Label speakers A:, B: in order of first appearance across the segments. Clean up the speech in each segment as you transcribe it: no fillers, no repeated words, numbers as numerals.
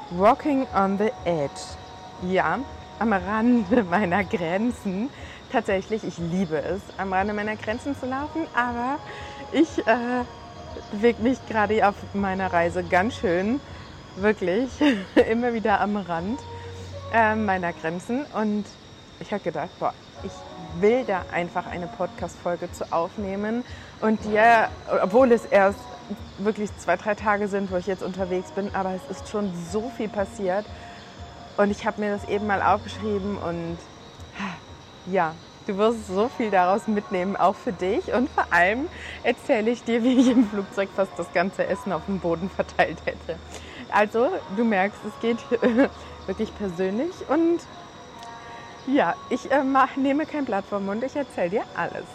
A: Walking on the Edge. Ja, am Rande meiner Grenzen. Tatsächlich, ich liebe es, am Rande meiner Grenzen zu laufen, aber ich bewege mich gerade auf meiner Reise ganz schön, wirklich, immer wieder am Rand meiner Grenzen. Und ich habe gedacht, ich will da einfach eine Podcast-Folge zu aufnehmen und dir, obwohl es erst wirklich 2-3 Tage sind, wo ich jetzt unterwegs bin, aber es ist schon so viel passiert und ich habe mir das eben mal aufgeschrieben und ja, du wirst so viel daraus mitnehmen, auch für dich, und vor allem erzähle ich dir, wie ich im Flugzeug fast das ganze Essen auf dem Boden verteilt hätte. Also, du merkst, es geht wirklich persönlich und ja, ich nehme kein Blatt vom Mund, ich erzähle dir alles.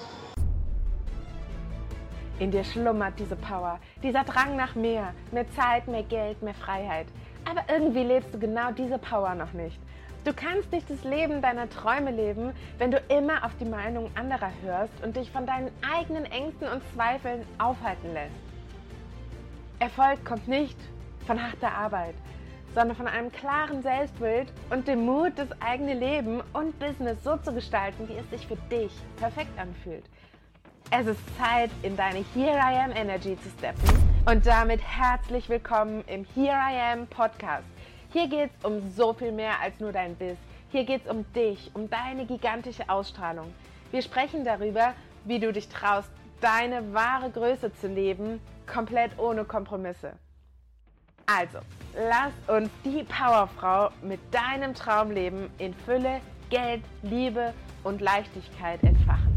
A: In dir schlummert diese Power, dieser Drang nach mehr Zeit, mehr Geld, mehr Freiheit. Aber irgendwie lebst du genau diese Power noch nicht. Du kannst nicht das Leben deiner Träume leben, wenn du immer auf die Meinung anderer hörst und dich von deinen eigenen Ängsten und Zweifeln aufhalten lässt. Erfolg kommt nicht von harter Arbeit, sondern von einem klaren Selbstbild und dem Mut, das eigene Leben und Business so zu gestalten, wie es sich für dich perfekt anfühlt. Es ist Zeit, in deine Here I Am Energy zu steppen und damit herzlich willkommen im Here I Am Podcast. Hier geht es um so viel mehr als nur dein Biss. Hier geht es um dich, um deine gigantische Ausstrahlung. Wir sprechen darüber, wie du dich traust, deine wahre Größe zu leben, komplett ohne Kompromisse. Also, lass uns die Powerfrau mit deinem Traumleben in Fülle, Geld, Liebe und Leichtigkeit entfachen.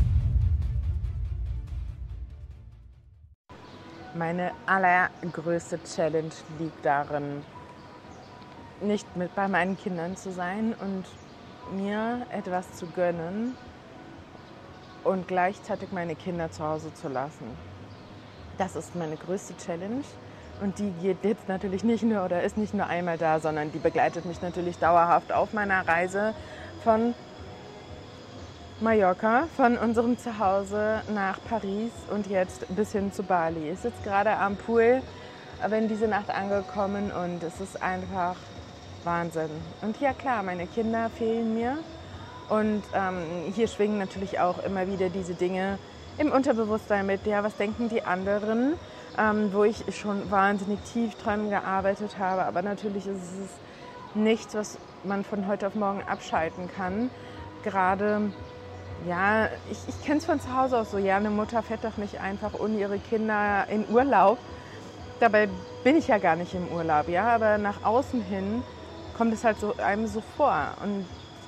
A: Meine allergrößte Challenge liegt darin, nicht mit bei meinen Kindern zu sein und mir etwas zu gönnen und gleichzeitig meine Kinder zu Hause zu lassen. Das ist meine größte Challenge und die geht jetzt natürlich nicht nur oder ist nicht nur einmal da, sondern die begleitet mich natürlich dauerhaft auf meiner Reise von Mallorca, von unserem Zuhause nach Paris und jetzt bis hin zu Bali. Ich sitze gerade am Pool, bin diese Nacht angekommen und es ist einfach Wahnsinn. Und ja klar, meine Kinder fehlen mir und hier schwingen natürlich auch immer wieder diese Dinge im Unterbewusstsein mit, ja, was denken die anderen, wo ich schon wahnsinnig tief dran gearbeitet habe, aber natürlich ist es nichts, was man von heute auf morgen abschalten kann. Gerade ja, ich kenne es von zu Hause aus so, ja, eine Mutter fährt doch nicht einfach ohne ihre Kinder in Urlaub. Dabei bin ich ja gar nicht im Urlaub, ja, aber nach außen hin kommt es halt so einem so vor. Und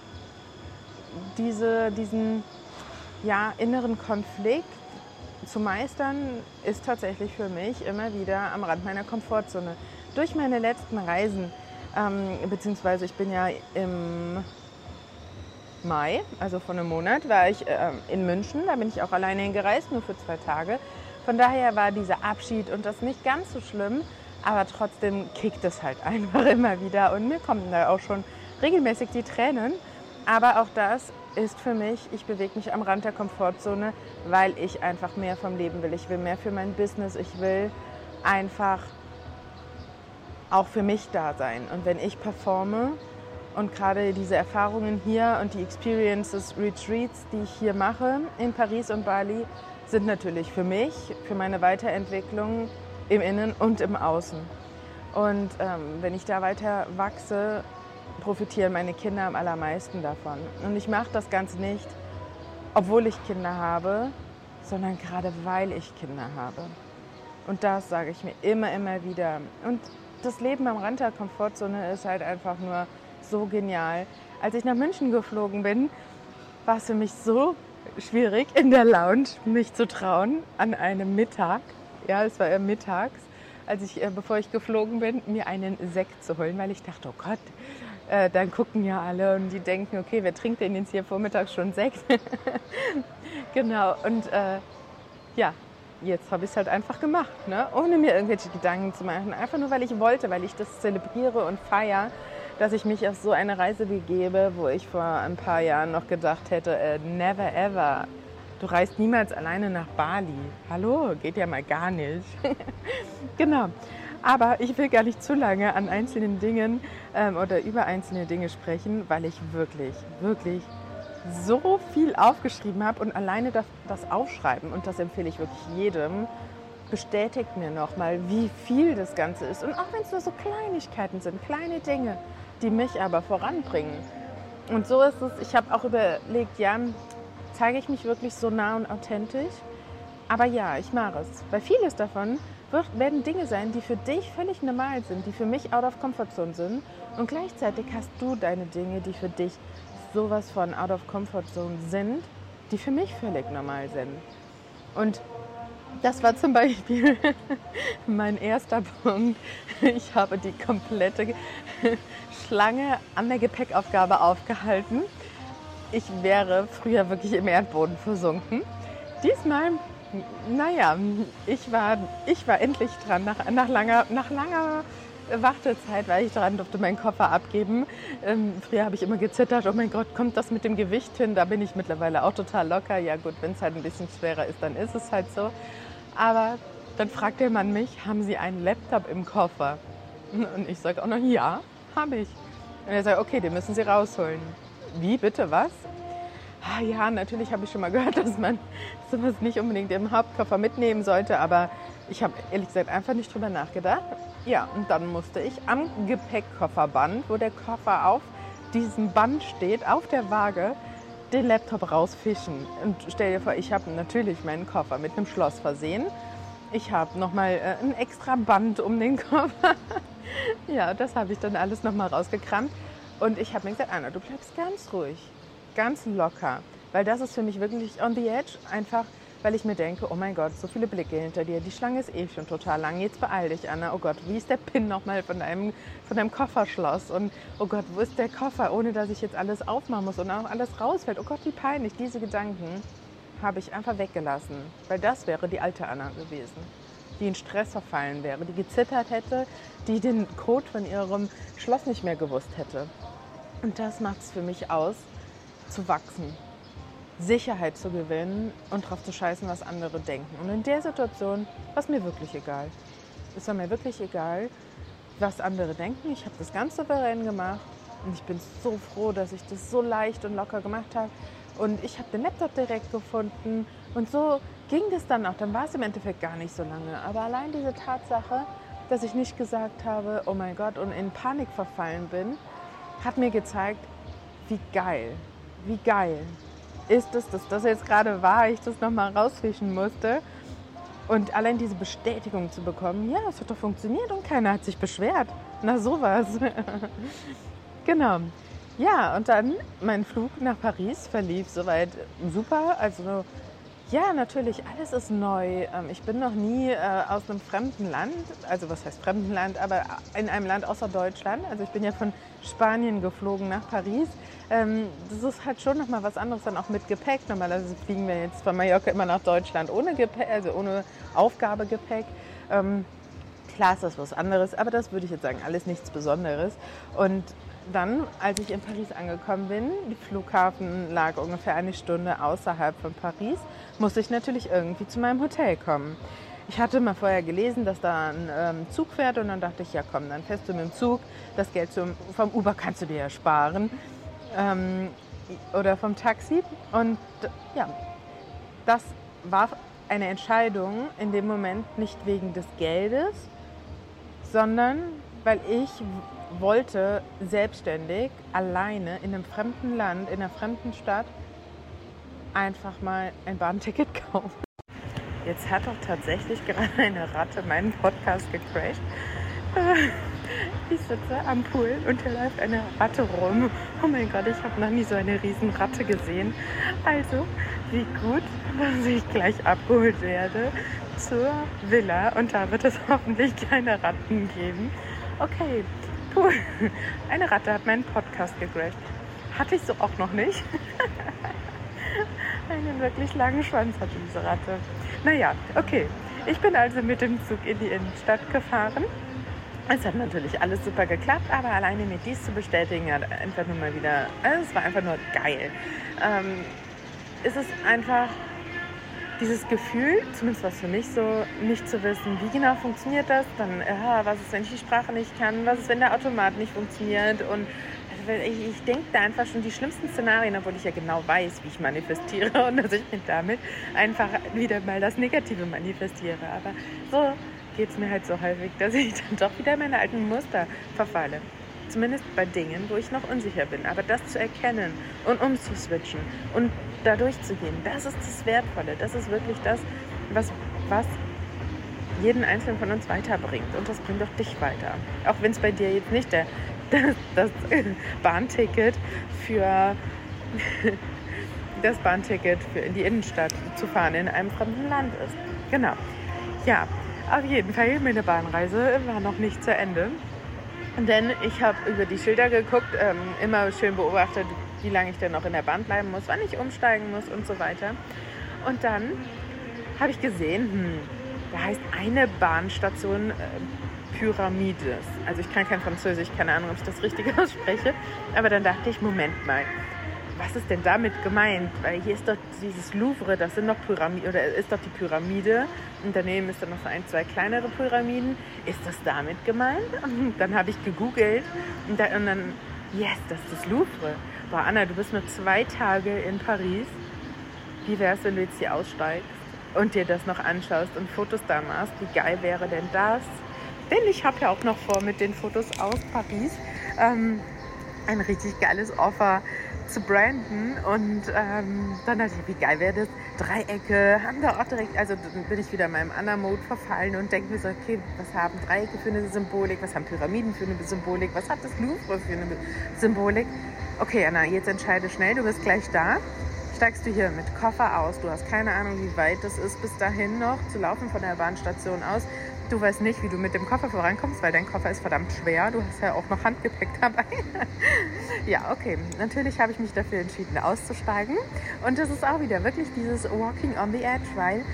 A: diesen ja, inneren Konflikt zu meistern, ist tatsächlich für mich immer wieder am Rand meiner Komfortzone. Durch meine letzten Reisen, beziehungsweise ich bin ja im Mai, also vor einem Monat, war ich in München. Da bin ich auch alleine hingereist, nur für 2 Tage. Von daher war dieser Abschied und das nicht ganz so schlimm, aber trotzdem kickt es halt einfach immer wieder. Und mir kommen da auch schon regelmäßig die Tränen. Aber auch das ist für mich, ich bewege mich am Rand der Komfortzone, weil ich einfach mehr vom Leben will. Ich will mehr für mein Business. Ich will einfach auch für mich da sein. Und wenn ich performe, und gerade diese Erfahrungen hier und die Experiences, Retreats, die ich hier mache in Paris und Bali, sind natürlich für mich, für meine Weiterentwicklung im Innen und im Außen. Und wenn ich da weiter wachse, profitieren meine Kinder am allermeisten davon. Und ich mache das Ganze nicht, obwohl ich Kinder habe, sondern gerade weil ich Kinder habe. Und das sage ich mir immer wieder. Und das Leben am Rand der Komfortzone ist halt einfach nur so genial. Als ich nach München geflogen bin, war es für mich so schwierig, in der Lounge mich zu trauen, an einem Mittag, ja, es war ja mittags, bevor ich geflogen bin, mir einen Sekt zu holen, weil ich dachte, oh Gott, dann gucken ja alle und die denken, okay, wer trinkt denn jetzt hier vormittags schon Sekt? Genau, und ja, jetzt habe ich es halt einfach gemacht, ne? Ohne mir irgendwelche Gedanken zu machen, einfach nur, weil ich wollte, weil ich das zelebriere und feiere, dass ich mich auf so eine Reise begebe, wo ich vor ein paar Jahren noch gedacht hätte, never ever, du reist niemals alleine nach Bali. Hallo, geht ja mal gar nicht. Genau. Aber ich will gar nicht zu lange an einzelnen Dingen oder über einzelne Dinge sprechen, weil ich wirklich, wirklich so viel aufgeschrieben habe und alleine das Aufschreiben, und das empfehle ich wirklich jedem, bestätigt mir nochmal, wie viel das Ganze ist. Und auch wenn es nur so Kleinigkeiten sind, kleine Dinge, die mich aber voranbringen. Und so ist es, ich habe auch überlegt, ja, zeige ich mich wirklich so nah und authentisch? Aber ja, ich mache es. Weil vieles davon werden Dinge sein, die für dich völlig normal sind, die für mich out of comfort zone sind. Und gleichzeitig hast du deine Dinge, die für dich sowas von out of comfort zone sind, die für mich völlig normal sind. Und das war zum Beispiel mein erster Punkt. Ich habe die komplette Schlange an der Gepäckaufgabe aufgehalten. Ich wäre früher wirklich im Erdboden versunken. Diesmal, naja, ich war endlich dran. Nach langer Wartezeit war ich dran, durfte meinen Koffer abgeben. Früher habe ich immer gezittert, oh mein Gott, kommt das mit dem Gewicht hin? Da bin ich mittlerweile auch total locker. Ja gut, wenn es halt ein bisschen schwerer ist, dann ist es halt so. Aber dann fragt der Mann mich, haben Sie einen Laptop im Koffer? Und ich sage auch noch, ja, habe ich. Und er sagt, okay, den müssen Sie rausholen. Wie, bitte, was? Ah, ja, natürlich habe ich schon mal gehört, dass man sowas nicht unbedingt im Hauptkoffer mitnehmen sollte, aber ich habe ehrlich gesagt einfach nicht drüber nachgedacht. Ja, und dann musste ich am Gepäckkofferband, wo der Koffer auf diesem Band steht, auf der Waage, den Laptop rausfischen. Und stell dir vor, ich habe natürlich meinen Koffer mit einem Schloss versehen. Ich habe nochmal ein extra Band um den Koffer. Ja, das habe ich dann alles nochmal rausgekramt. Und ich habe mir gesagt, Anna, du bleibst ganz ruhig, ganz locker. Weil das ist für mich wirklich on the edge, einfach weil ich mir denke, oh mein Gott, so viele Blicke hinter dir, die Schlange ist eh schon total lang, jetzt beeil dich, Anna, oh Gott, wie ist der PIN nochmal von deinem Kofferschloss und oh Gott, wo ist der Koffer, ohne dass ich jetzt alles aufmachen muss und auch alles rausfällt, oh Gott, wie peinlich, diese Gedanken habe ich einfach weggelassen, weil das wäre die alte Anna gewesen, die in Stress verfallen wäre, die gezittert hätte, die den Code von ihrem Schloss nicht mehr gewusst hätte. Und das macht es für mich aus, zu wachsen. Sicherheit zu gewinnen und drauf zu scheißen, was andere denken. Und in der Situation war es mir wirklich egal. Es war mir wirklich egal, was andere denken. Ich habe das ganz souverän gemacht und ich bin so froh, dass ich das so leicht und locker gemacht habe. Und ich habe den Laptop direkt gefunden und so ging das dann auch. Dann war es im Endeffekt gar nicht so lange. Aber allein diese Tatsache, dass ich nicht gesagt habe, oh mein Gott, und in Panik verfallen bin, hat mir gezeigt, wie geil ist es, dass das jetzt gerade war, ich das nochmal rausfischen musste. Und allein diese Bestätigung zu bekommen, ja, es hat doch funktioniert und keiner hat sich beschwert. Na sowas. Genau. Ja, und dann mein Flug nach Paris verlief soweit super. Also ja, natürlich, alles ist neu. Ich bin noch nie aus einem fremden Land, also was heißt fremden Land, aber in einem Land außer Deutschland. Also ich bin ja von Spanien geflogen nach Paris. Das ist halt schon nochmal was anderes dann auch mit Gepäck. Normalerweise fliegen wir jetzt von Mallorca immer nach Deutschland ohne Gepäck, also ohne Aufgabegepäck. Klar ist das was anderes, aber das würde ich jetzt sagen, alles nichts Besonderes. Und dann, als ich in Paris angekommen bin, der Flughafen lag ungefähr eine Stunde außerhalb von Paris, musste ich natürlich irgendwie zu meinem Hotel kommen. Ich hatte mal vorher gelesen, dass da ein Zug fährt und dann dachte ich, ja komm, dann fährst du mit dem Zug, das Geld vom Uber kannst du dir ja sparen oder vom Taxi. Und ja, das war eine Entscheidung in dem Moment nicht wegen des Geldes, sondern weil ich wollte selbstständig, alleine, in einem fremden Land, in einer fremden Stadt einfach mal ein Bahnticket kaufen. Jetzt hat doch tatsächlich gerade eine Ratte meinen Podcast gecrashed. Ich sitze am Pool und hier läuft eine Ratte rum. Oh mein Gott, ich habe noch nie so eine riesen Ratte gesehen. Also, wie gut, dass ich gleich abgeholt werde zur Villa und da wird es hoffentlich keine Ratten geben. Okay, cool. Eine Ratte hat meinen Podcast gecrashed. Hatte ich so auch noch nicht. Einen wirklich langen Schwanz hatte diese Ratte. Naja, okay. Ich bin also mit dem Zug in die Innenstadt gefahren. Es hat natürlich alles super geklappt, aber alleine mir dies zu bestätigen, hat einfach nur mal wieder, also es war einfach nur geil. Es ist einfach dieses Gefühl, zumindest was für mich so, nicht zu wissen, wie genau funktioniert das, dann, was ist, wenn ich die Sprache nicht kann, was ist, wenn der Automat nicht funktioniert und ich denke da einfach schon die schlimmsten Szenarien, obwohl ich ja genau weiß, wie ich manifestiere und dass ich mir damit einfach wieder mal das Negative manifestiere. Aber so geht es mir halt so häufig, dass ich dann doch wieder in meine alten Muster verfalle. Zumindest bei Dingen, wo ich noch unsicher bin. Aber das zu erkennen und umzuswitchen und da durchzugehen, das ist das Wertvolle. Das ist wirklich das, was jeden Einzelnen von uns weiterbringt. Und das bringt auch dich weiter. Auch wenn es bei dir jetzt nicht das Bahnticket für in die Innenstadt zu fahren in einem fremden Land ist. Genau. Ja, auf jeden Fall, meine Bahnreise war noch nicht zu Ende. Denn ich habe über die Schilder geguckt, immer schön beobachtet, wie lange ich denn noch in der Bahn bleiben muss, wann ich umsteigen muss und so weiter. Und dann habe ich gesehen, da heißt eine Bahnstation Pyramides. Also ich kann kein Französisch, keine Ahnung, ob ich das richtig ausspreche. Aber dann dachte ich, Moment mal, was ist denn damit gemeint? Weil hier ist doch dieses Louvre, das sind doch Pyramiden, oder ist doch die Pyramide. Und daneben ist dann noch so 1, 2 kleinere Pyramiden. Ist das damit gemeint? Und dann habe ich gegoogelt und dann, yes, das ist das Louvre. Boah, Anna, du bist nur 2 Tage in Paris. Wie wär's, wenn du jetzt hier aussteigst und dir das noch anschaust und Fotos da machst? Wie geil wäre denn das? Denn ich habe ja auch noch vor, mit den Fotos aus Paris ein richtig geiles Offer zu branden. Und dann dachte ich, wie geil wäre das? Dreiecke haben da auch direkt, also dann bin ich wieder in meinem Anna-Mode verfallen und denke mir so, okay, was haben Dreiecke für eine Symbolik? Was haben Pyramiden für eine Symbolik? Was hat das Louvre für eine Symbolik? Okay, Anna, jetzt entscheide schnell, du bist gleich da. Steigst du hier mit Koffer aus? Du hast keine Ahnung, wie weit das ist bis dahin noch zu laufen von der Bahnstation aus. Du weißt nicht, wie du mit dem Koffer vorankommst, weil dein Koffer ist verdammt schwer. Du hast ja auch noch Handgepäck dabei. Ja, okay. Natürlich habe ich mich dafür entschieden, auszusteigen. Und das ist auch wieder wirklich dieses Walking on the Edge, weil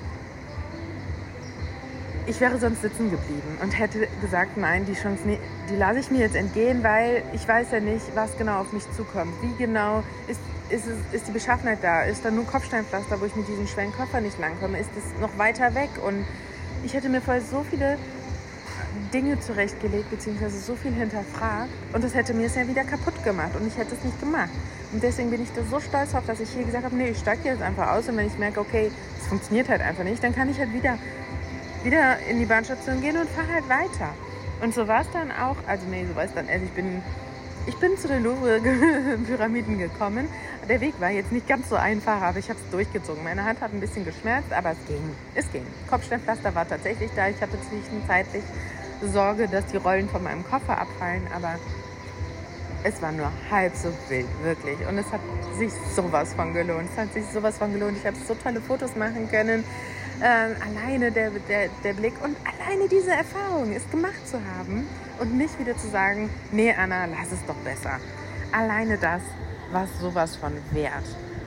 A: ich wäre sonst sitzen geblieben und hätte gesagt, nein, die Chance, die lasse ich mir jetzt entgehen, weil ich weiß ja nicht, was genau auf mich zukommt. Wie genau ist die Beschaffenheit da? Ist da nur Kopfsteinpflaster, wo ich mit diesem schweren Koffer nicht langkomme? Ist es noch weiter weg? Und ich hätte mir vorher so viele Dinge zurechtgelegt, beziehungsweise so viel hinterfragt und das hätte mir es ja wieder kaputt gemacht und ich hätte es nicht gemacht. Und deswegen bin ich da so stolz drauf, dass ich hier gesagt habe, nee, ich steige jetzt einfach aus und wenn ich merke, okay, es funktioniert halt einfach nicht, dann kann ich halt wieder in die Bahnstation gehen und fahre halt weiter. Und so war es dann auch, so war es dann, ich bin zu den Louvre-Pyramiden gekommen. Der Weg war jetzt nicht ganz so einfach, aber ich habe es durchgezogen. Meine Hand hat ein bisschen geschmerzt, aber es ging. Kopfsteinpflaster war tatsächlich da. Ich hatte zwischenzeitlich Sorge, dass die Rollen von meinem Koffer abfallen, aber es war nur halb so wild, wirklich. Und es hat sich sowas von gelohnt. Ich habe so tolle Fotos machen können. Alleine der Blick und alleine diese Erfahrung, es gemacht zu haben und nicht wieder zu sagen, nee Anna, lass es doch besser. Alleine das war sowas von wert.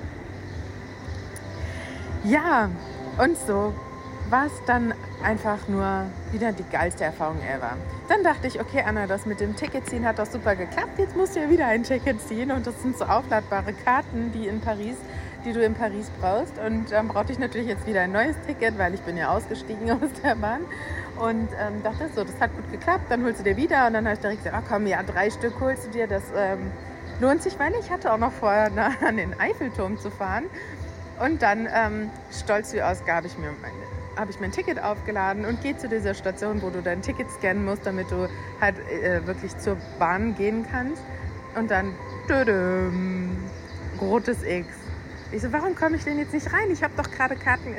A: Ja, und so war es dann einfach nur wieder die geilste Erfahrung ever. Dann dachte ich, okay Anna, das mit dem Ticket ziehen hat doch super geklappt, jetzt musst du ja wieder ein Ticket ziehen und das sind so aufladbare Karten, die du in Paris brauchst. Und dann brauchte ich natürlich jetzt wieder ein neues Ticket, weil ich bin ja ausgestiegen aus der Bahn. Und dachte so, das hat gut geklappt, dann holst du dir wieder. Und dann habe ich direkt gesagt, komm, ja, 3 Stück holst du dir, das lohnt sich, weil ich hatte auch noch vor, an den Eiffelturm zu fahren. Und dann, stolz wie aus, habe ich mein Ticket aufgeladen und gehe zu dieser Station, wo du dein Ticket scannen musst, damit du halt wirklich zur Bahn gehen kannst. Und dann, rotes X. Ich so, warum komme ich denn jetzt nicht rein? Ich habe doch gerade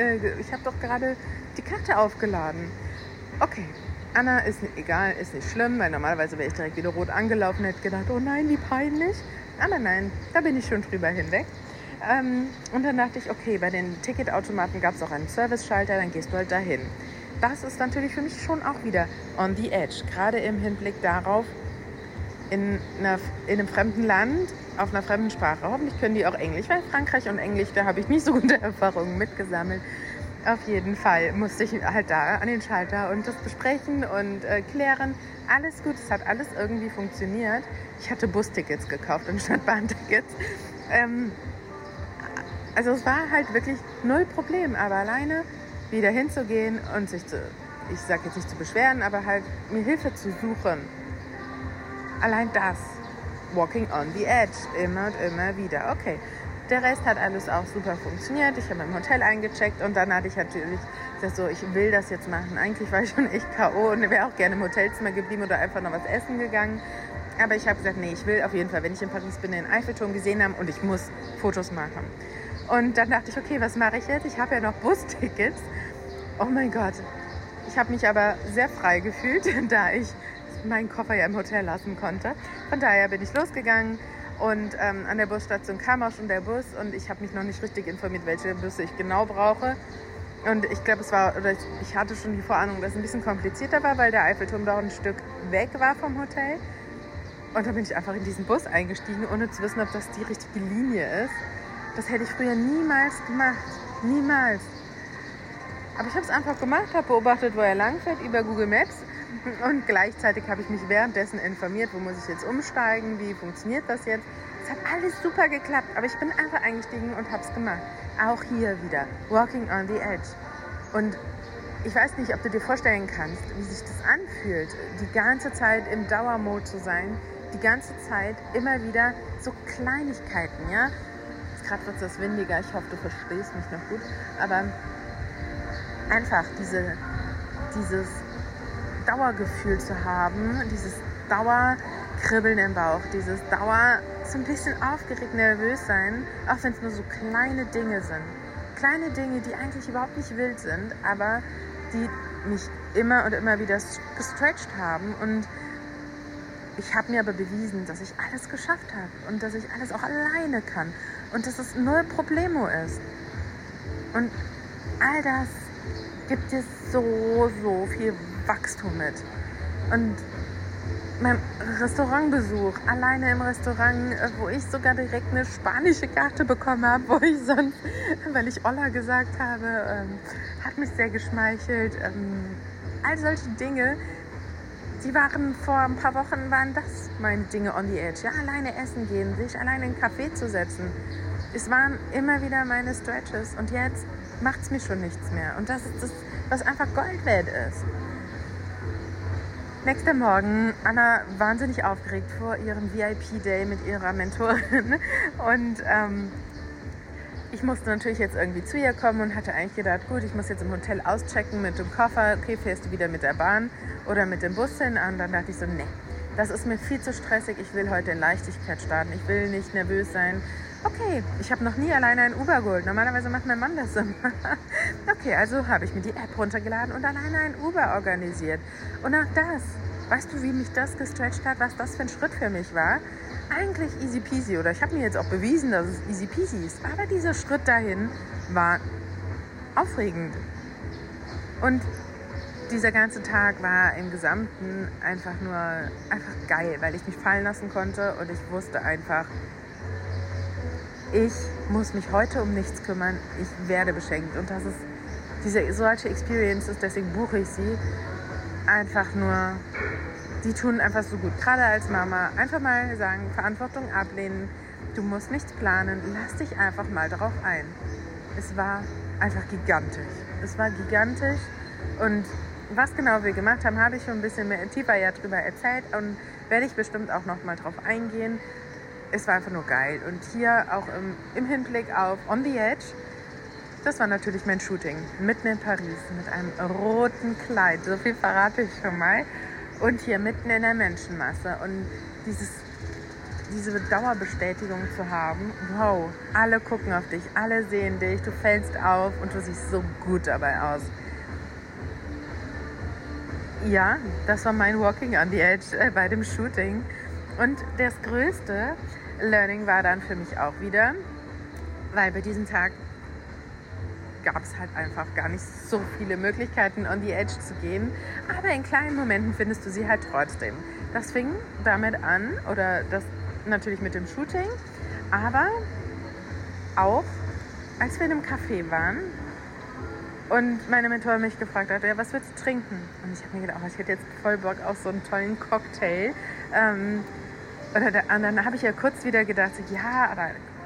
A: die Karte aufgeladen. Okay, Anna, ist egal, ist nicht schlimm, weil normalerweise wäre ich direkt wieder rot angelaufen und hätte gedacht, oh nein, wie peinlich. Aber nein, da bin ich schon drüber hinweg. Und dann dachte ich, okay, bei den Ticketautomaten gab es auch einen Service-Schalter, dann gehst du halt dahin. Das ist natürlich für mich schon auch wieder on the edge, gerade im Hinblick darauf, in einem fremden Land, auf einer fremden Sprache. Hoffentlich können die auch Englisch, weil Frankreich und Englisch, da habe ich nicht so gute Erfahrungen mitgesammelt. Auf jeden Fall musste ich halt da an den Schalter und das besprechen und klären. Alles gut, es hat alles irgendwie funktioniert. Ich hatte Bustickets gekauft anstatt Bahntickets. Also es war halt wirklich null Problem, aber alleine wieder hinzugehen und sich ich sage jetzt nicht zu beschweren, aber halt mir Hilfe zu suchen. Allein das, walking on the edge, immer und immer wieder. Okay, der Rest hat alles auch super funktioniert. Ich habe im Hotel eingecheckt und dann hatte ich natürlich gesagt, so, ich will das jetzt machen. Eigentlich war ich schon echt K.O. und wäre auch gerne im Hotelzimmer geblieben oder einfach noch was essen gegangen. Aber ich habe gesagt, nee, ich will auf jeden Fall, wenn ich in Paris bin, den Eiffelturm gesehen haben und ich muss Fotos machen. Und dann dachte ich, okay, was mache ich jetzt? Ich habe ja noch Bustickets. Oh mein Gott. Ich habe mich aber sehr frei gefühlt, da ich meinen Koffer ja im Hotel lassen konnte. Von daher bin ich losgegangen und an der Busstation kam auch schon der Bus und ich habe mich noch nicht richtig informiert, welche Busse ich genau brauche. Und ich glaube, ich hatte schon die Vorahnung, dass es ein bisschen komplizierter war, weil der Eiffelturm doch ein Stück weg war vom Hotel. Und dann bin ich einfach in diesen Bus eingestiegen, ohne zu wissen, ob das die richtige Linie ist. Das hätte ich früher niemals gemacht. Niemals. Aber ich habe es einfach gemacht, habe beobachtet, wo er langfährt über Google Maps. Und gleichzeitig habe ich mich währenddessen informiert, wo muss ich jetzt umsteigen, wie funktioniert das jetzt. Es hat alles super geklappt, aber ich bin einfach eingestiegen und habe es gemacht. Auch hier wieder, walking on the edge. Und ich weiß nicht, ob du dir vorstellen kannst, wie sich das anfühlt, die ganze Zeit im Dauermode zu sein, die ganze Zeit immer wieder so Kleinigkeiten, ja. Gerade wird es windiger, ich hoffe, du verstehst mich noch gut, aber einfach dieses Dauergefühl zu haben, dieses Dauerkribbeln im Bauch, dieses so ein bisschen aufgeregt, nervös sein, auch wenn es nur so kleine Dinge sind. Kleine Dinge, die eigentlich überhaupt nicht wild sind, aber die mich immer und immer wieder gestretcht haben. Und ich habe mir aber bewiesen, dass ich alles geschafft habe und dass ich alles auch alleine kann und dass es null Problemo ist. Und all das gibt dir so viel Wachstum mit. Und mein Restaurantbesuch, alleine im Restaurant, wo ich sogar direkt eine spanische Karte bekommen habe, wo ich sonst, weil ich Olla gesagt habe, hat mich sehr geschmeichelt. All solche Dinge, die waren vor ein paar Wochen, waren das meine Dinge on the edge. Ja, alleine essen gehen, sich alleine in einen Café zu setzen. Es waren immer wieder meine Stretches und jetzt macht es mir schon nichts mehr. Und das ist das, was einfach Gold wert ist. Nächster Morgen, Anna wahnsinnig aufgeregt vor ihrem VIP-Day mit ihrer Mentorin und ich musste natürlich jetzt irgendwie zu ihr kommen und hatte eigentlich gedacht, gut, ich muss jetzt im Hotel auschecken mit dem Koffer, okay, fährst du wieder mit der Bahn oder mit dem Bus hin? Und dann dachte ich so, nee, das ist mir viel zu stressig, ich will heute in Leichtigkeit starten, ich will nicht nervös sein. Okay, ich habe noch nie alleine ein Uber geholt, normalerweise macht mein Mann das immer. Okay, also habe ich mir die App runtergeladen und alleine ein Uber organisiert. Und auch das, weißt du, wie mich das gestretcht hat, was das für ein Schritt für mich war? Eigentlich easy peasy, oder ich habe mir jetzt auch bewiesen, dass es easy peasy ist, aber dieser Schritt dahin war aufregend. Und dieser ganze Tag war im Gesamten einfach geil, weil ich mich fallen lassen konnte und ich wusste einfach, ich muss mich heute um nichts kümmern, ich werde beschenkt. Und das ist solche Experiences, deswegen buche ich sie, einfach nur, die tun einfach so gut. Gerade als Mama, einfach mal sagen, Verantwortung ablehnen, du musst nichts planen, lass dich einfach mal darauf ein. Es war einfach gigantisch. Es war gigantisch und was genau wir gemacht haben, habe ich schon ein bisschen mehr tiefer ja drüber erzählt und werde ich bestimmt auch noch mal drauf eingehen. Es war einfach nur geil. Und hier auch im Hinblick auf On the Edge, das war natürlich mein Shooting. Mitten in Paris mit einem roten Kleid. So viel verrate ich schon mal. Und hier mitten in der Menschenmasse. Und diese Dauerbestätigung zu haben, wow, alle gucken auf dich, alle sehen dich, du fällst auf und du siehst so gut dabei aus. Ja, das war mein Walking on the Edge bei dem Shooting. Und das größte Learning war dann für mich auch wieder, weil bei diesem Tag gab es halt einfach gar nicht so viele Möglichkeiten, on the edge zu gehen. Aber in kleinen Momenten findest du sie halt trotzdem. Das fing damit an, oder das natürlich mit dem Shooting, aber auch, als wir in einem Café waren und meine Mentorin mich gefragt hat, ja, was willst du trinken? Und ich habe mir gedacht, ich hätte jetzt voll Bock auf so einen tollen Cocktail. Und dann habe ich ja kurz wieder gedacht, so, ja, aber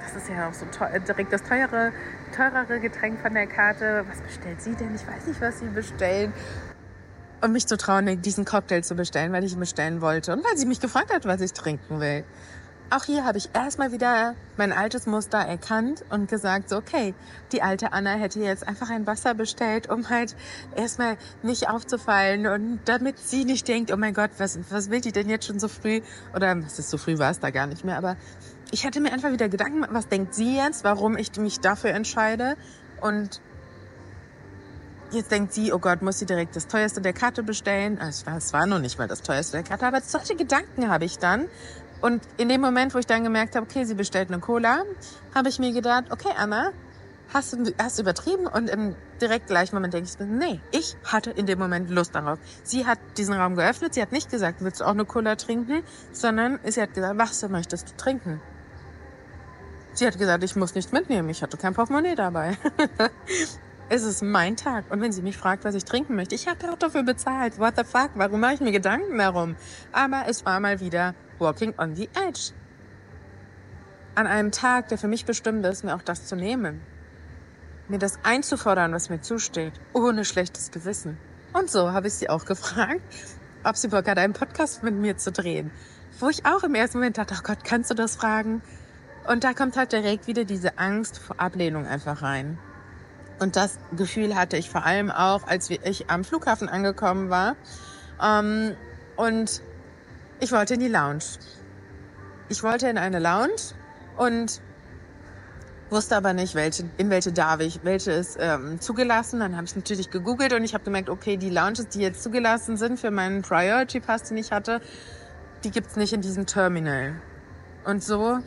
A: das ist ja auch so direkt das teurere Getränk von der Karte. Was bestellt sie denn? Ich weiß nicht, was sie bestellen. Und mich zu trauen, diesen Cocktail zu bestellen, weil ich ihn bestellen wollte. Und weil sie mich gefragt hat, was ich trinken will. Auch hier habe ich erstmal wieder mein altes Muster erkannt und gesagt, so okay, die alte Anna hätte jetzt einfach ein Wasser bestellt, um halt erstmal nicht aufzufallen und damit sie nicht denkt, oh mein Gott, was will die denn jetzt schon so früh? Oder was ist so früh, war es da gar nicht mehr. Aber ich hatte mir einfach wieder Gedanken, was denkt sie jetzt, warum ich mich dafür entscheide? Und jetzt denkt sie, oh Gott, muss sie direkt das teuerste der Karte bestellen? Also es war noch nicht mal das teuerste der Karte, aber solche Gedanken habe ich dann. Und in dem Moment, wo ich dann gemerkt habe, okay, sie bestellt eine Cola, habe ich mir gedacht, okay, Anna, hast du übertrieben? Und im direkt gleichen Moment denke ich, nee, ich hatte in dem Moment Lust darauf. Sie hat diesen Raum geöffnet, sie hat nicht gesagt, willst du auch eine Cola trinken? Sondern sie hat gesagt, was möchtest du trinken? Sie hat gesagt, ich muss nichts mitnehmen, ich hatte kein Portemonnaie dabei. Es ist mein Tag. Und wenn sie mich fragt, was ich trinken möchte, ich habe auch dafür bezahlt. What the fuck? Warum mache ich mir Gedanken darum? Aber es war mal wieder walking on the edge. An einem Tag, der für mich bestimmt ist, mir auch das zu nehmen. Mir das einzufordern, was mir zusteht. Ohne schlechtes Gewissen. Und so habe ich sie auch gefragt, ob sie Bock hat, einen Podcast mit mir zu drehen. Wo ich auch im ersten Moment dachte, oh Gott, kannst du das fragen? Und da kommt halt direkt wieder diese Angst vor Ablehnung einfach rein. Und das Gefühl hatte ich vor allem auch, als ich am Flughafen angekommen war. Und ich wollte in die Lounge. Ich wollte in eine Lounge und wusste aber nicht, in welche darf ich, welche ist zugelassen. Dann habe ich natürlich gegoogelt und ich habe gemerkt, okay, die Lounges, die jetzt zugelassen sind für meinen Priority Pass, den ich hatte, die gibt's nicht in diesem Terminal. Und so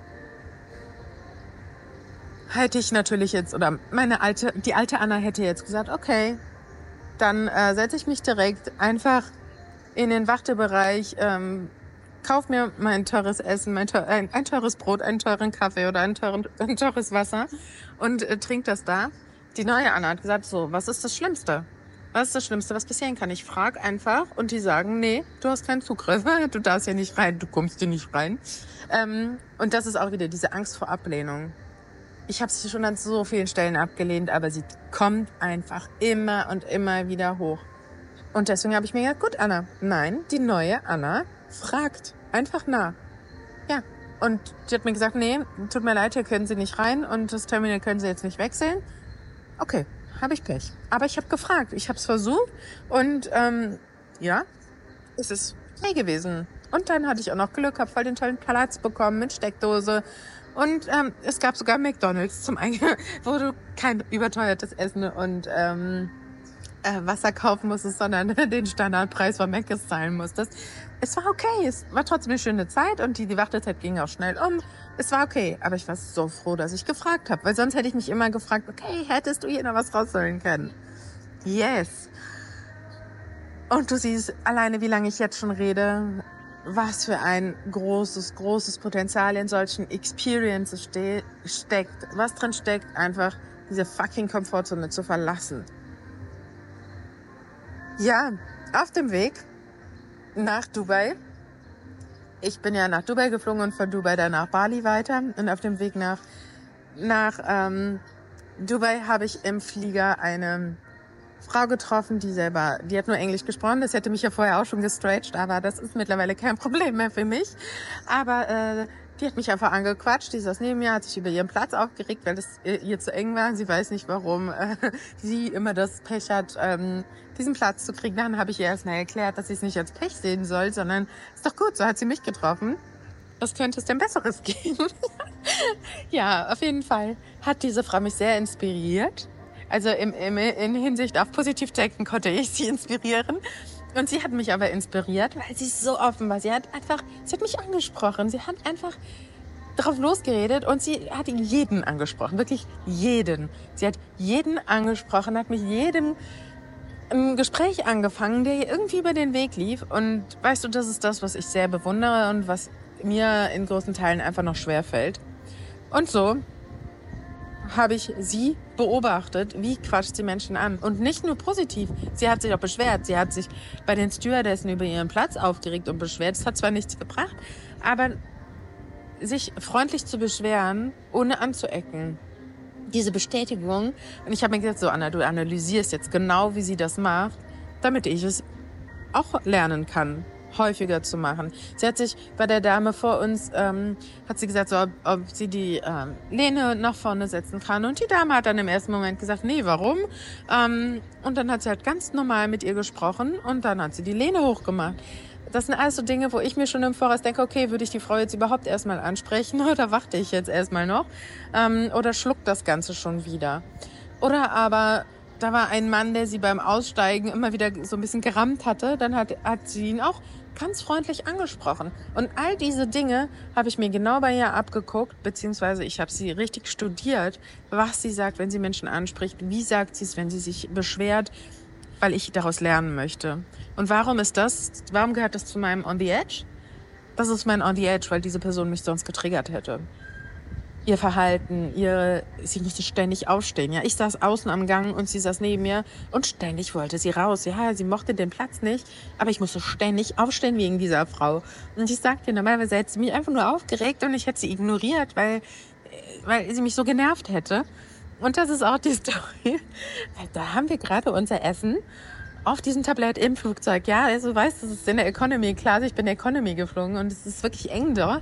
A: hätte ich natürlich jetzt, oder die alte Anna hätte jetzt gesagt, okay, dann setze ich mich direkt einfach in den Wartebereich, kauf mir mein teures Essen, ein teures Brot, einen teuren Kaffee oder ein teures Wasser und trink das da. Die neue Anna hat gesagt, so, was ist das Schlimmste? Was ist das Schlimmste, was passieren kann? Ich frage einfach und die sagen, nee, du hast keinen Zugriff, du darfst hier nicht rein, du kommst hier nicht rein. Und das ist auch wieder diese Angst vor Ablehnung. Ich habe sie schon an so vielen Stellen abgelehnt, aber sie kommt einfach immer und immer wieder hoch. Und deswegen habe ich mir gedacht, gut, Anna, nein, die neue Anna fragt einfach nach. Ja, und sie hat mir gesagt, nee, tut mir leid, hier können Sie nicht rein und das Terminal können Sie jetzt nicht wechseln. Okay, habe ich Pech. Aber ich habe gefragt, ich habe es versucht und ja, es ist okay gewesen. Und dann hatte ich auch noch Glück, habe voll den tollen Platz bekommen mit Steckdose. Und es gab sogar McDonald's wo du kein überteuertes Essen und Wasser kaufen musstest, sondern den Standardpreis von Mc's zahlen musstest. Es war okay, es war trotzdem eine schöne Zeit und die Wartezeit ging auch schnell um. Es war okay, aber ich war so froh, dass ich gefragt habe, weil sonst hätte ich mich immer gefragt, okay, hättest du hier noch was rausholen können? Yes. Und du siehst alleine, wie lange ich jetzt schon rede, was für ein großes Potenzial in solchen Experiences steckt. Was drin steckt, einfach diese fucking Komfortzone zu verlassen. Ja, auf dem Weg nach Dubai. Ich bin ja nach Dubai geflogen und von Dubai dann nach Bali weiter. Und auf dem Weg nach Dubai habe ich im Flieger eine Frau getroffen, die hat nur Englisch gesprochen. Das hätte mich ja vorher auch schon gestretched, aber das ist mittlerweile kein Problem mehr für mich. Aber die hat mich einfach angequatscht. Die saß neben mir, hat sich über ihren Platz aufgeregt, weil es ihr zu eng war. Sie weiß nicht, warum sie immer das Pech hat, diesen Platz zu kriegen. Dann habe ich ihr erstmal erklärt, dass ich es nicht als Pech sehen soll, sondern ist doch gut, so hat sie mich getroffen. Was könnte es denn Besseres geben? Ja, auf jeden Fall hat diese Frau mich sehr inspiriert. Also in Hinsicht auf positiv denken konnte ich sie inspirieren. Und sie hat mich aber inspiriert, weil sie so offen war. Sie hat mich angesprochen. Sie hat einfach drauf losgeredet und sie hat jeden angesprochen. Wirklich jeden. Sie hat jeden angesprochen, hat mit jedem ein Gespräch angefangen, der ihr irgendwie über den Weg lief. Und weißt du, das ist das, was ich sehr bewundere und was mir in großen Teilen einfach noch schwerfällt. Und so habe ich sie beobachtet, wie quatscht sie Menschen an. Und nicht nur positiv. Sie hat sich auch beschwert. Sie hat sich bei den Stewardessen über ihren Platz aufgeregt und beschwert. Es hat zwar nichts gebracht, aber sich freundlich zu beschweren, ohne anzuecken. Diese Bestätigung. Und ich habe mir gesagt, so Anna, du analysierst jetzt genau, wie sie das macht, damit ich es auch lernen kann, häufiger zu machen. Sie hat sich bei der Dame vor uns, hat sie gesagt, so, ob sie die Lehne nach vorne setzen kann. Und die Dame hat dann im ersten Moment gesagt, nee, warum? Und dann hat sie halt ganz normal mit ihr gesprochen und dann hat sie die Lehne hochgemacht. Das sind alles so Dinge, wo ich mir schon im Voraus denke, okay, würde ich die Frau jetzt überhaupt erstmal ansprechen oder warte ich jetzt erstmal noch? Oder schluckt das Ganze schon wieder? Oder aber da war ein Mann, der sie beim Aussteigen immer wieder so ein bisschen gerammt hatte. Dann hat sie ihn auch ganz freundlich angesprochen. Und all diese Dinge habe ich mir genau bei ihr abgeguckt, beziehungsweise ich habe sie richtig studiert, was sie sagt, wenn sie Menschen anspricht, wie sagt sie es, wenn sie sich beschwert, weil ich daraus lernen möchte. Und warum ist das? Warum gehört das zu meinem On the Edge? Das ist mein On the Edge, weil diese Person mich sonst getriggert hätte. Ihr Verhalten, sie musste ständig aufstehen. Ja, ich saß außen am Gang und sie saß neben mir und ständig wollte sie raus. Ja, sie mochte den Platz nicht, aber ich musste ständig aufstehen wegen dieser Frau. Und ich sagte, normalerweise hätte sie mich einfach nur aufgeregt und ich hätte sie ignoriert, weil sie mich so genervt hätte. Und das ist auch die Story. Da haben wir gerade unser Essen auf diesem Tablett im Flugzeug. Ja, also weißt du, es ist in der Economy Class. Ich bin Economy geflogen und es ist wirklich eng dort.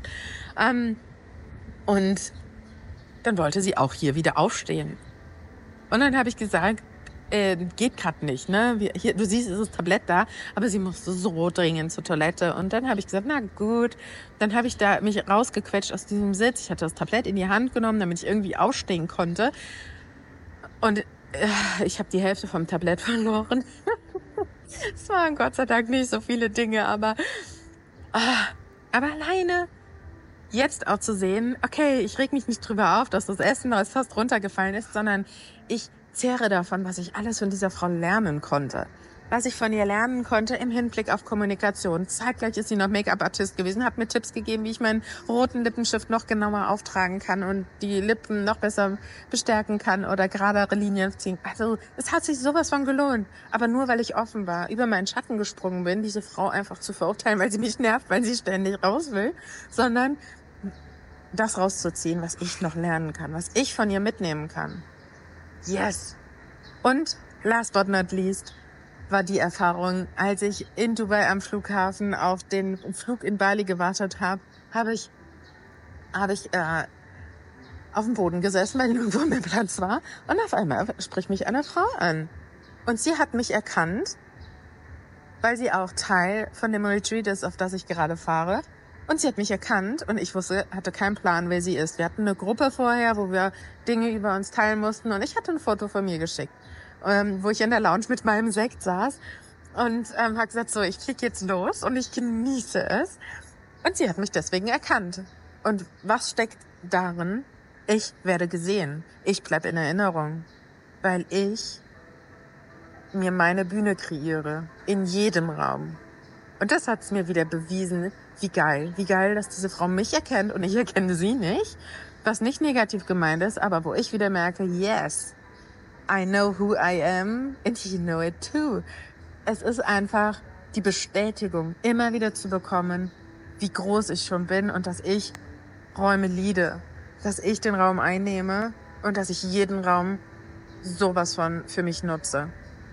A: Und dann wollte sie auch hier wieder aufstehen. Und dann habe ich gesagt, geht gerade nicht, ne? Hier, du siehst, es ist das Tablett da, aber sie musste so dringend zur Toilette. Und dann habe ich gesagt, na gut. Dann habe ich da mich rausgequetscht aus diesem Sitz. Ich hatte das Tablett in die Hand genommen, damit ich irgendwie aufstehen konnte. Und ich habe die Hälfte vom Tablett verloren. Es waren Gott sei Dank nicht so viele Dinge, aber alleine jetzt auch zu sehen, okay, ich reg mich nicht drüber auf, dass das Essen da fast runtergefallen ist, sondern ich zehre davon, was ich alles von dieser Frau lernen konnte. Was ich von ihr lernen konnte im Hinblick auf Kommunikation. Zeitgleich ist sie noch Make-up-Artist gewesen, hat mir Tipps gegeben, wie ich meinen roten Lippenstift noch genauer auftragen kann und die Lippen noch besser bestärken kann oder geradere Linien ziehen. Also es hat sich sowas von gelohnt. Aber nur, weil ich offen war, über meinen Schatten gesprungen bin, diese Frau einfach zu verurteilen, weil sie mich nervt, weil sie ständig raus will, sondern das rauszuziehen, was ich noch lernen kann, was ich von ihr mitnehmen kann. Yes! Und last but not least war die Erfahrung, als ich in Dubai am Flughafen auf den Flug in Bali gewartet habe, habe ich auf dem Boden gesessen, weil nirgendwo mehr Platz war. Und auf einmal spricht mich eine Frau an. Und sie hat mich erkannt, weil sie auch Teil von dem Retreat ist, auf das ich gerade fahre. Und sie hat mich erkannt und ich hatte keinen Plan, wer sie ist. Wir hatten eine Gruppe vorher, wo wir Dinge über uns teilen mussten und ich hatte ein Foto von mir geschickt, wo ich in der Lounge mit meinem Sekt saß und habe gesagt, so, ich fliege jetzt los und ich genieße es. Und sie hat mich deswegen erkannt. Und was steckt darin? Ich werde gesehen. Ich bleibe in Erinnerung, weil ich mir meine Bühne kreiere, in jedem Raum. Und das hat es mir wieder bewiesen, wie geil, dass diese Frau mich erkennt und ich erkenne sie nicht, was nicht negativ gemeint ist, aber wo ich wieder merke, yes, I know who I am and you know it too. Es ist einfach die Bestätigung, immer wieder zu bekommen, wie groß ich schon bin und dass ich Räume leade, dass ich den Raum einnehme und dass ich jeden Raum sowas von für mich nutze.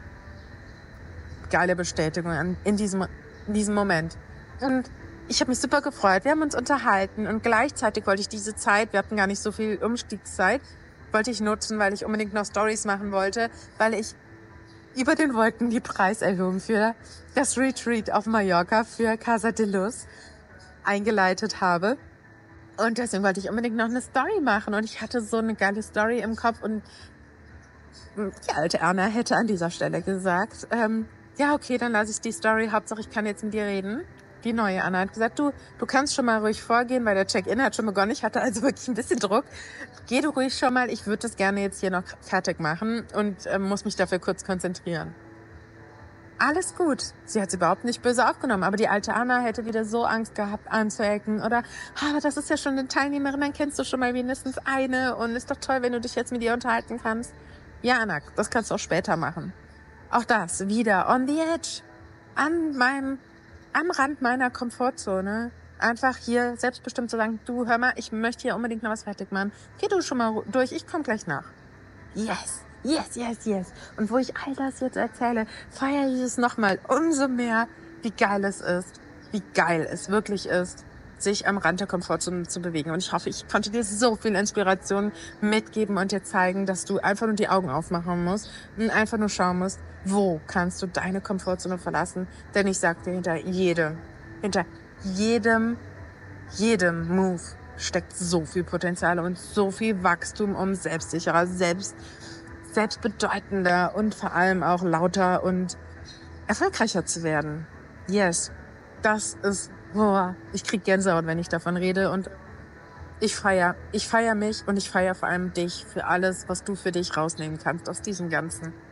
A: Geile Bestätigung in diesem Moment. Und ich habe mich super gefreut. Wir haben uns unterhalten und gleichzeitig wollte ich diese Zeit, wir hatten gar nicht so viel Umstiegszeit, wollte ich nutzen, weil ich unbedingt noch Stories machen wollte, weil ich über den Wolken die Preiserhöhung für das Retreat auf Mallorca für Casa de Luz eingeleitet habe. Und deswegen wollte ich unbedingt noch eine Story machen und ich hatte so eine geile Story im Kopf und die alte Erna hätte an dieser Stelle gesagt, ja, okay, dann lasse ich die Story. Hauptsache, ich kann jetzt mit dir reden. Die neue Anna hat gesagt, du kannst schon mal ruhig vorgehen, weil der Check-in hat schon begonnen. Ich hatte also wirklich ein bisschen Druck. Geh du ruhig schon mal. Ich würde das gerne jetzt hier noch fertig machen und muss mich dafür kurz konzentrieren. Alles gut. Sie hat es überhaupt nicht böse aufgenommen. Aber die alte Anna hätte wieder so Angst gehabt, anzuecken. Oder, aber das ist ja schon eine Teilnehmerin, dann kennst du schon mal mindestens eine. Und ist doch toll, wenn du dich jetzt mit ihr unterhalten kannst. Ja, Anna, das kannst du auch später machen. Auch das wieder on the edge, am Rand meiner Komfortzone, einfach hier selbstbestimmt zu sagen, du, hör mal, ich möchte hier unbedingt noch was fertig machen. Geh du schon mal durch, ich komme gleich nach. Yes, yes, yes, yes. Und wo ich all das jetzt erzähle, feiere ich es nochmal umso mehr, wie geil es wirklich ist, sich am Rand der Komfortzone zu bewegen. Und ich hoffe, ich konnte dir so viel Inspiration mitgeben und dir zeigen, dass du einfach nur die Augen aufmachen musst und einfach nur schauen musst, wo kannst du deine Komfortzone verlassen. Denn ich sag dir, hinter jedem Move steckt so viel Potenzial und so viel Wachstum, um selbstsicherer, selbstbedeutender und vor allem auch lauter und erfolgreicher zu werden. Yes, das ist, ich krieg Gänsehaut, wenn ich davon rede, und ich feier mich und ich feier vor allem dich für alles, was du für dich rausnehmen kannst aus diesem Ganzen.